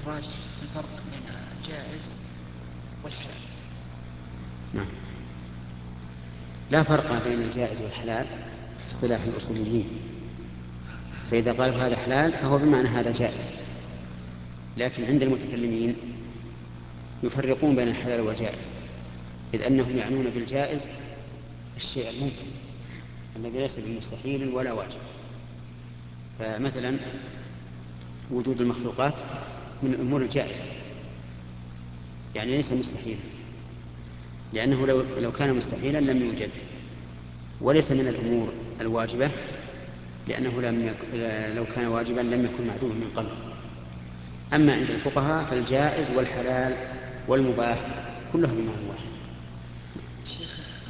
الراجح في الفرق بين الجائز والحلال؟ نعم، لا فرق بين الجائز والحلال في اصطلاح الأصوليين، فإذا قال هذا حلال فهو بمعنى هذا جائز، لكن عند المتكلمين يفرقون بين الحلال والجائز، إذ أنهم يعنون بالجائز الشيء الممكن الذي ليس بمستحيل ولا واجب. فمثلا وجود المخلوقات من الأمور الجائزة، يعني ليس مستحيلا، لأنه لو كان مستحيلا لم يوجد، وليس من الأمور الواجبة، لأنه لو كان واجبا لم يكن معدوما من قبل. أما عند الفقهاء فالجائز والحلال والمباح كله بمعنى واحد.